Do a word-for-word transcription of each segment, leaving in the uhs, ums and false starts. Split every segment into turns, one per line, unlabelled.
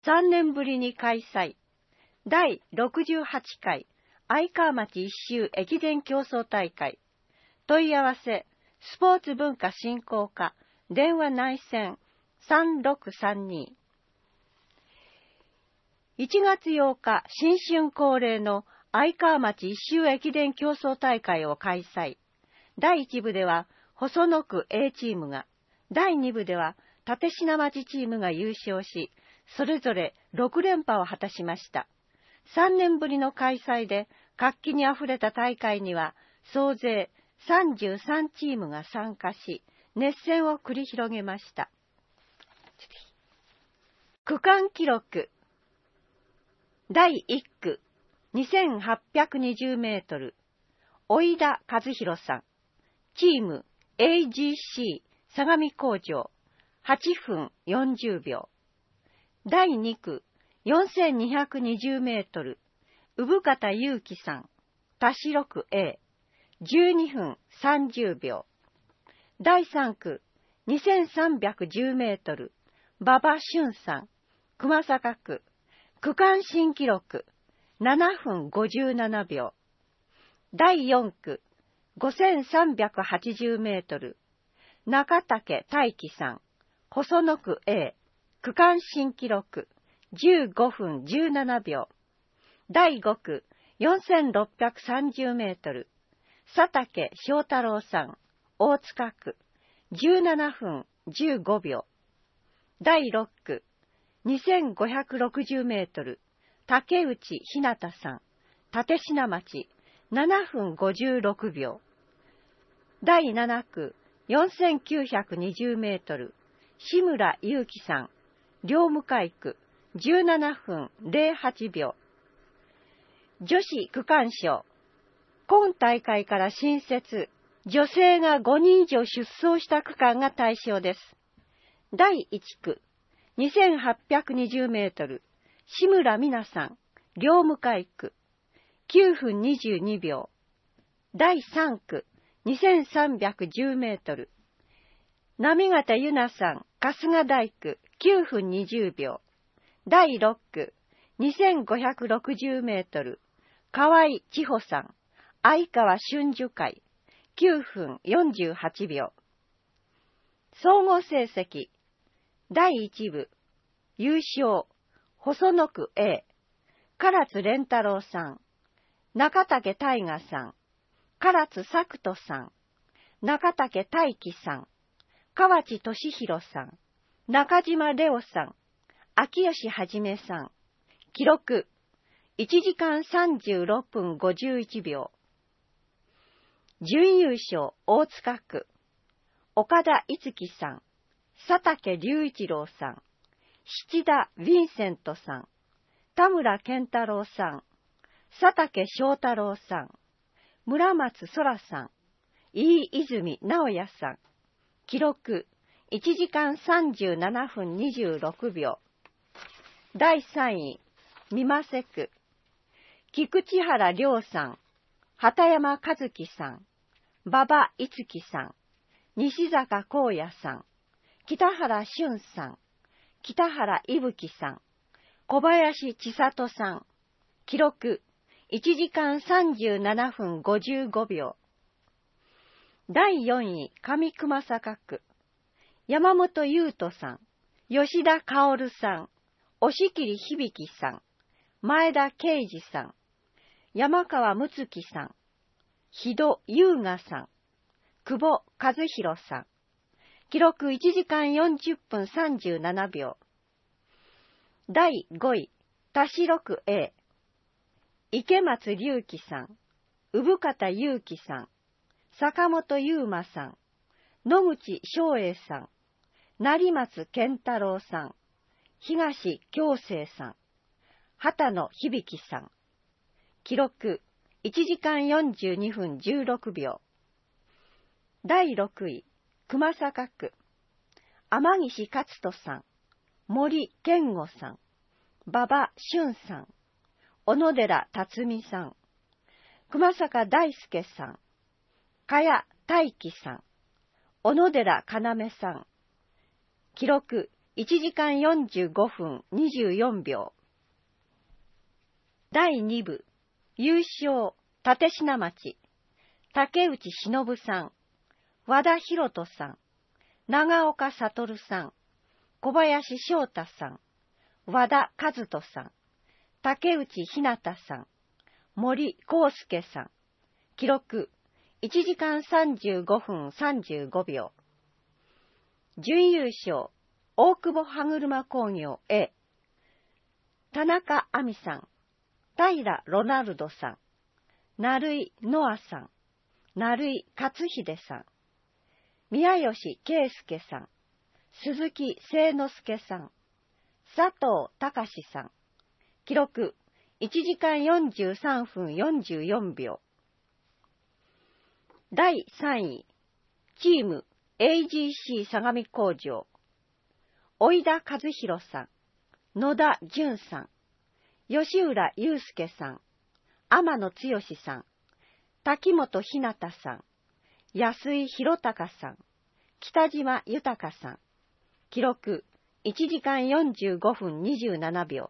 さんねんぶりに開催。だいろくじゅうはちかい愛川町一周駅伝競争大会。問い合わせ、スポーツ文化振興課、電話内線さんろくさんに。いちがつようか、新春恒例の愛川町一周駅伝競争大会を開催。だいいち部では細野区 A チームが、だいに部では立科町チームが優勝し、それぞれろくれんぱを果たしました。さんねんぶりの開催で活気にあふれた大会には、総勢さんじゅうさんチームが参加し、熱戦を繰り広げました。区間記録。だいいっく、にせんはっぴゃくにじゅうメートル、追田和弘さん、チーム エージーシー 相模工場、はちふんよんじゅうびょう。だいにく、よんせんにひゃくにじゅうメートル、産方祐樹さん、田代区 A、じゅうにふんさんじゅうびょう。だいさんく、にせんさんびゃくじゅうメートル、馬場俊さん、熊坂区、区間新記録、ななふんごじゅうななびょう。だいよんく、ごせんさんびゃくはちじゅうメートル、中竹大輝さん、細野区 A、区間新記録、じゅうごふんじゅうななびょう。だいごく、よんせんろっぴゃくさんじゅうメートル、佐竹翔太郎さん、大塚区、じゅうななふんじゅうごびょう。だいろっく、にせんごひゃくろくじゅうメートル、竹内ひなたさん、立科町、ななふんごじゅうろくびょう。だいななく、よんせんきゅうひゃくにじゅうメートル、志村祐樹さん、両向区、じゅうななふんぜろはちびょう。女子区間賞。今大会から新設、女性がごにん以上出走した区間が対象です。だいいちく、にせんはっぴゃくにじゅうメートル、志村美奈さん、両向区、きゅうふんにじゅうにびょう。だいさんく、にせんさんびゃくじゅうメートル、行方ゆなさん、春日大区、きゅうふんにじゅうびょう。だいろっく、にせんごひゃくろくじゅうメートル、河合千穂さん、相川春樹会、きゅうふんよんじゅうはちびょう。総合成績。だいいち部、優勝、細野区 A、唐津連太郎さん、中竹大賀さん、唐津作人さん、中竹大輝さん、河内俊弘さん、中島レオさん、秋吉はじめさん。記録、いちじかんさんじゅうろっぷんごじゅういちびょう。準優勝、大塚区、岡田いつきさん、佐竹隆一郎さん、七田ヴィンセントさん、田村健太郎さん、佐竹翔太郎さん、村松空さん、飯泉直也さん。記録、いちじかんさんじゅうななふんにじゅうろくびょう。だいさんい、美馬区、菊池原亮さん、畑山和樹さん、馬場いつきさん、西坂光也さん、北原俊さん、北原伊吹さん、小林千里さん。記録、いちじかんさんじゅうななふんごじゅうごびょう。だいよんい、上熊坂区、山本優斗さん、吉田薫さん、押切響さん、前田啓二さん、山川睦月さん、日戸優雅さん、久保和弘さん。記録いちじかんよんじゅっぷんさんじゅうななびょう。だいごい、田代区 A、池松隆樹さん、産方祐樹さん、坂本優馬さん、野口翔英さん、成松健太郎さん、東京生さん、畑野響さん。記録、いちじかんよんじゅうにふんじゅうろくびょう。だいろくい、熊坂区、天岸勝人さん、森健吾さん、馬場俊さん、小野寺辰巳さん、熊坂大輔さん、茅大輝さん、小野寺要さん。記録いちじかんよんじゅうごふんにじゅうよんびょう。だいにぶ、優勝、立品町、竹内忍さん、和田博人さん、長岡悟さん、小林翔太さん、和田和人さん、竹内ひなたさん、森康介さん。記録、いちじかんさんじゅうごふんさんじゅうごびょう。準優勝、大久保歯車工業 A、田中亜美さん、平ロナルドさん、成井ノアさん、成井勝秀さん、宮吉圭介さん、鈴木誠之助さん、佐藤隆さん。記録、いちじかんよんじゅうさんふんよんじゅうよんびょう。だいさんい、チーム エージーシー 相模工場、小井田和弘さん、野田淳さん、吉浦祐介さん、天野剛さん、滝本ひなたさん、安井博隆さん、北島豊さん。記録、いちじかんよんじゅうごふんにじゅうななびょう。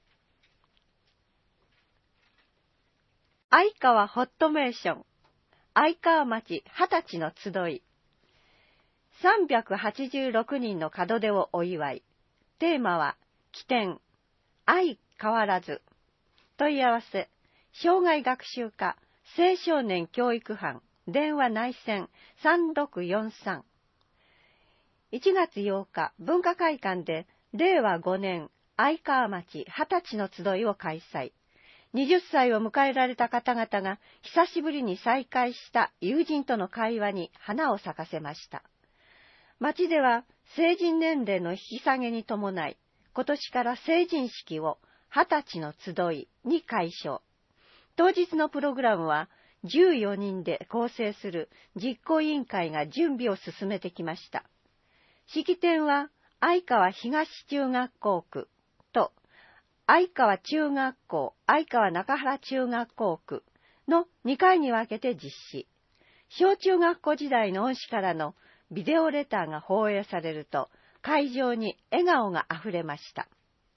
相川ホットメーション、相川町二十歳の集い。さんびゃくはちじゅうろくにんの門出をお祝い。テーマは、起点、相変わらず。問い合わせ、障害学習課、青少年教育班、電話内線さんろくよんさん。いちがつようか、文化会館で、れいわごねん、相川町二十歳の集いを開催。はたちを迎えられた方々が、久しぶりに再会した友人との会話に花を咲かせました。町では、成人年齢の引き下げに伴い、今年から成人式を二十歳の集いに改称。当日のプログラムは、じゅうよにんで構成する実行委員会が準備を進めてきました。式典は、相川東中学校区と、相川中学校、相川中原中学校区のにかいに分けて実施。小中学校時代の恩師からのビデオレターが放映されると、会場に笑顔があふれました。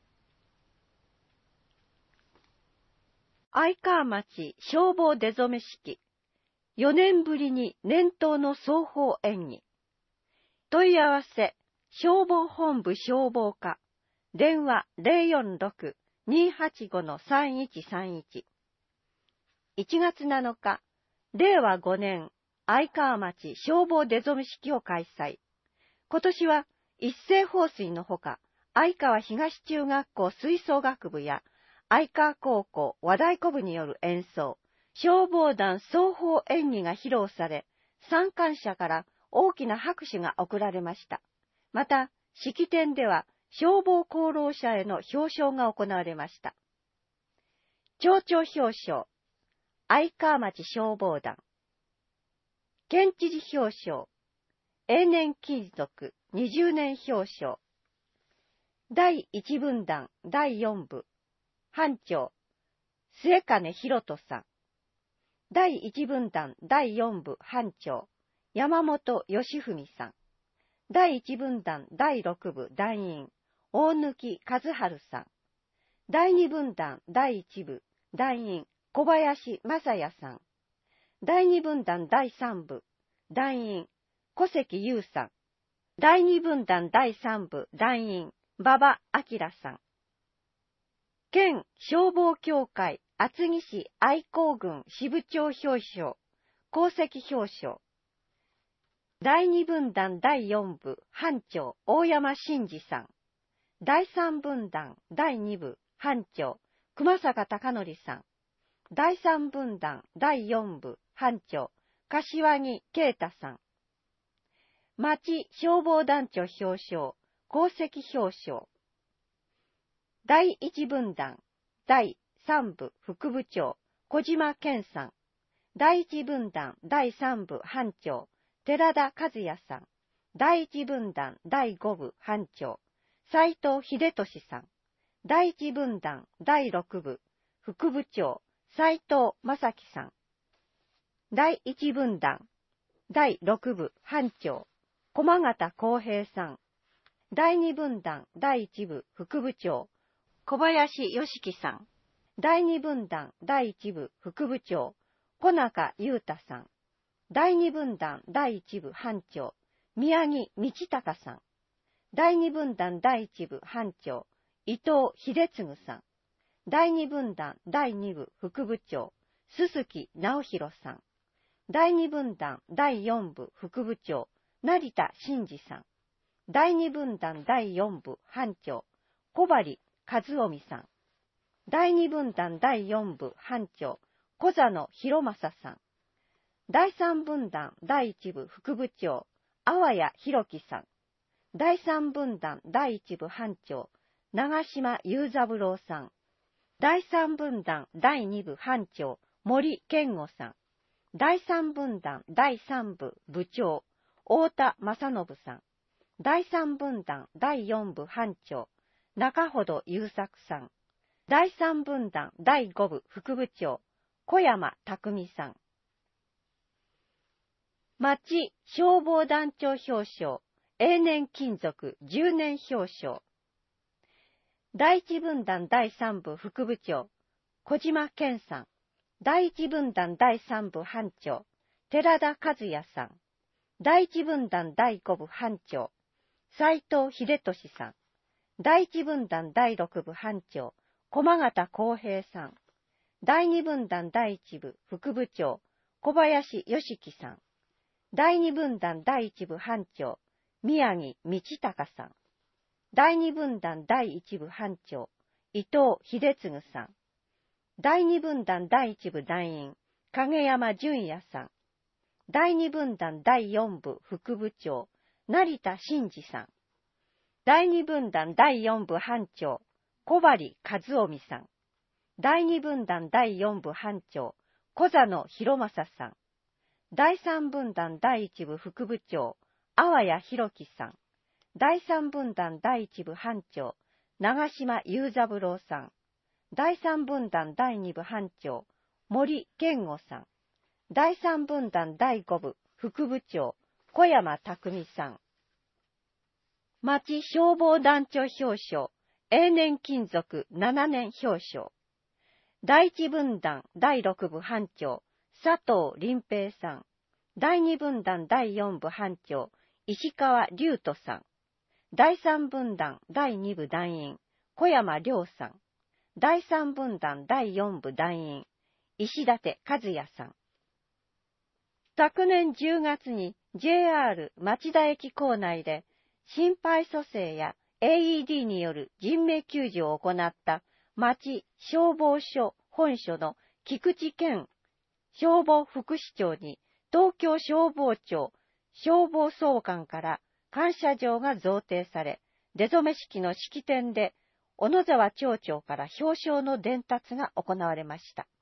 相川町消防出初め式。よねんぶりに年頭の双方演技。問い合わせ、消防本部消防課。電話 ゼロよんろく にーはちご さんいちさんいち。いちがつなのか、れいわごねん相川町消防出初め式を開催。今年は一斉放水のほか、相川東中学校吹奏楽部や相川高校和太鼓部による演奏、消防団双方演技が披露され、参観者から大きな拍手が送られました。また、式典では消防功労者への表彰が行われました。町長表彰、相川町消防団。県知事表彰、永年金属にじゅうねん表彰。だいいち分団だいよん部、班長、末金博人さん。だいいち分団だいよん部班長、山本義文さん。だいいち分団だいろく部団員、大貫和春さん。だいに分団だいいち部団員、小林正也さん。だいに分団だいさん部団員、小関優さん。だいに分団だいさん部団員、馬場明さん。県消防協会厚木市愛好郡支部長表彰、功績表彰。だいに分団だいよん部班長大山真二さん。だいさん分団だいに部班長熊坂貴則さん。だいさん分団だいよん部班長柏木啓太さん。町消防団長表彰、功績表彰。だいいち分団だいさん部副部長小島健さん。だいいち分団だいさん部班長寺田和也さん。だいいち分団だいご部班長斉藤秀俊さん。だいいち分団だいろく部副部長斉藤正樹さん。だいいち分団だいろく部班長駒形康平さん。 だいに分団だいいち部副部長、小林良樹さん。だいに分団だいいち部副部長、小中裕太さん。だいに分団だいいち部班長、宮城道隆さん。だいに分団だいいち部班長、伊藤秀次さん。だいに分団だいに部副部長、鈴木直弘さん。だいに分団だいよん部副部長、成田真二さん。だいに分団だいよん部班長、小針和臣さん。だいに分団だいよん部班長、小座野博正さん。だいさん分団だいいち部副部長、阿波谷博樹さん。だいさん分団だいいち部班長、長島雄三郎さん。だいさん分団だいに部班長、森健吾さん。だいさん分団だいさん部部長、太田正信さん。だいさん分団だいよん部班長、中程優作さん。だいさん分団だいご部副部長、小山匠さん。町消防団長表彰、永年勤続じゅうねん表彰。だいいち分団だいさん部副部長、小島健さん。だいいち分団だいさん部班長、寺田和也さん。だいいち分団だいご部班長、斉藤秀俊さん。だいいち分団だいろく部班長、駒形康平さん。だいに分団だいいち部副部長、小林良樹さん。だいに分団だいいち部班長、宮城道隆さん。だいに分団だいいち部班長、伊藤秀次さん。だいに分団だいいち部団員、影山淳也さん。だいに分団だいよん部副部長、成田真二さん。だいに分団だいよん部班長、小針和臣さん。だいに分団だいよん部班長、小座野博正さん。だいさん分団だいいち部副部長、阿波谷博樹さん。だいさん分団だいいち部班長、長島雄三郎さん。だいさん分団だいに部班長、森健吾さん。だいさん分団だいご部副部長、小山匠さん。町消防団長表彰、永年勤続ななねん表彰。だいいち分団だいろく部班長、佐藤林平さん。だいに分団だいよん部班長、石川龍斗さん。だいさん分団だいに部団員、小山亮さん。だいさん分団だいよん部団員、石立和也さん。昨年じゅうがつに ジェイアール 町田駅構内で心肺蘇生や エーイーディー による人命救助を行った町消防署本署の菊池健消防副市長に東京消防庁消防総監から感謝状が贈呈され、出初め式の式典で小野沢町長から表彰の伝達が行われました。